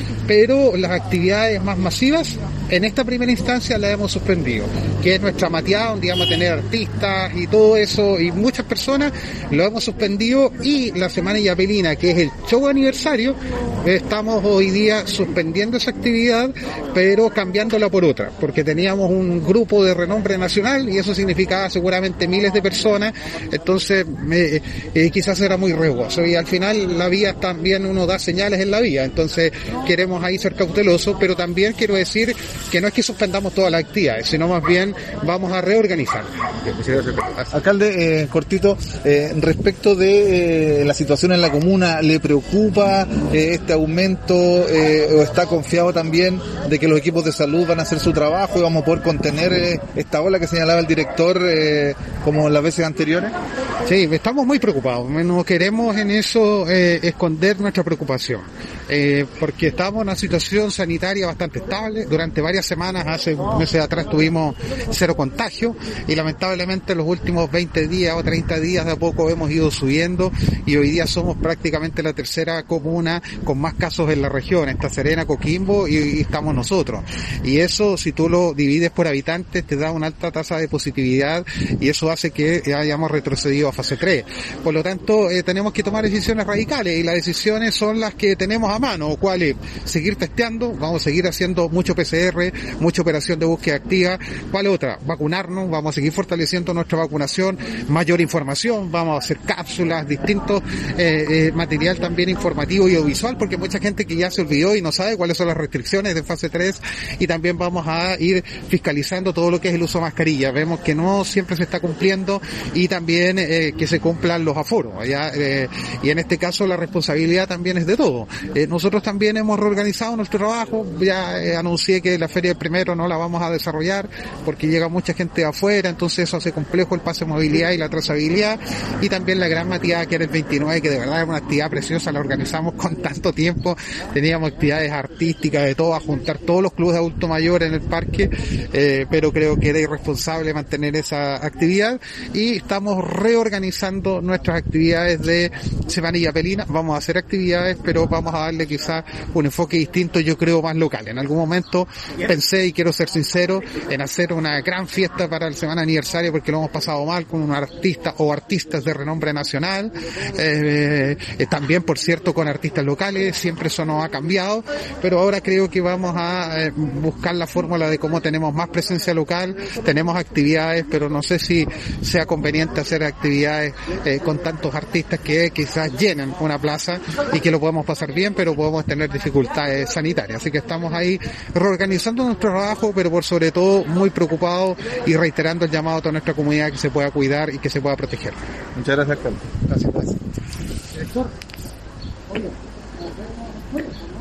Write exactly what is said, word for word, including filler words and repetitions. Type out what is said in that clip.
pero las actividades más masivas en esta primera instancia las hemos suspendido, que es nuestra mateada, donde vamos a tener artistas y todo eso y muchas personas, lo hemos suspendido, y la Semana Yapelina, que es el show aniversario, estamos hoy día suspendiendo esa actividad, pero cambiándola por otra, porque teníamos un grupo de renombre nacional y eso significaba seguramente miles de personas, entonces eh, eh, quizás era muy riesgoso, y al final la vía también, uno da señales en la vía, entonces queremos ahí ser cautelosos, pero también quiero decir que no es que suspendamos todas las actividades, sino más bien vamos a reorganizar. Alcalde, eh, cortito, eh, respecto de eh, la situación en la comuna, ¿le preocupa eh, este aumento eh, o está confiado también de que los equipos de salud van a hacer su trabajo y vamos a poder contener eh, esta ola que señalaba el director eh, como las veces anteriores? Sí, estamos muy preocupados, no queremos en eso eh, esconder nuestra preocupación, eh, porque estamos en una situación sanitaria bastante estable. Durante varias semanas, hace meses atrás, tuvimos cero contagio y lamentablemente los últimos veinte días o treinta días de a poco hemos ido subiendo y hoy día somos prácticamente la tercera comuna con más casos en la región. Está Serena, Coquimbo y, y estamos nosotros. Y eso, si tú lo divides por habitantes, te da una alta tasa de positividad y eso hace que hayamos retrocedido a fase tres. Por lo tanto, eh, tenemos que tomar decisiones radicales y las decisiones son las que tenemos a mano, cuáles: seguir testeando, vamos a seguir haciendo mucho P C R, mucha operación de búsqueda activa. ¿Cuál otra? Vacunarnos, vamos a seguir fortaleciendo nuestra vacunación, mayor información, vamos a hacer cápsulas, distintos eh, eh, material también informativo y audiovisual, porque mucha gente que ya se olvidó y no sabe cuáles son las restricciones de fase tres, y también vamos a ir fiscalizando todo lo que es el uso de mascarilla. Vemos que no siempre se está cumpliendo y también eh, que se cumplan los aforos, ¿ya? Eh, y en este caso la responsabilidad también es de todo. Eh, nosotros también hemos reorganizado nuestro trabajo, ya eh, anuncié que la Feria del Primero no la vamos a desarrollar porque llega mucha gente de afuera, entonces eso hace complejo el pase de movilidad y la trazabilidad, y también la gran mateada que era el veintinueve, que de verdad es una actividad preciosa, la organizamos con tanto tiempo, teníamos actividades artísticas de todo, a juntar todos los clubes de adulto mayor en el parque, eh, pero creo que era irresponsable mantener esa actividad y estamos reorganizando nuestras actividades de Semana Yapelina. Vamos a hacer actividades, pero vamos a darle quizás un enfoque distinto, yo creo más local. En algún momento pensé, y quiero ser sincero, en hacer una gran fiesta para el semana aniversario porque lo hemos pasado mal con un artista o artistas de renombre nacional, eh, eh, también por cierto con artistas locales, siempre eso nos ha cambiado, pero ahora creo que vamos a eh, buscar la fórmula de cómo tenemos más presencia local, tenemos actividades, pero no sé si sea conveniente hacer actividades eh, con tantos artistas que quizás llenen una plaza y que lo podemos pasar bien, pero podemos tener dificultades sanitarias, así que estamos ahí reorganizando nuestro trabajo, pero por sobre todo muy preocupados y reiterando el llamado a toda nuestra comunidad que se pueda cuidar y que se pueda proteger. Muchas gracias, Carlos. Gracias.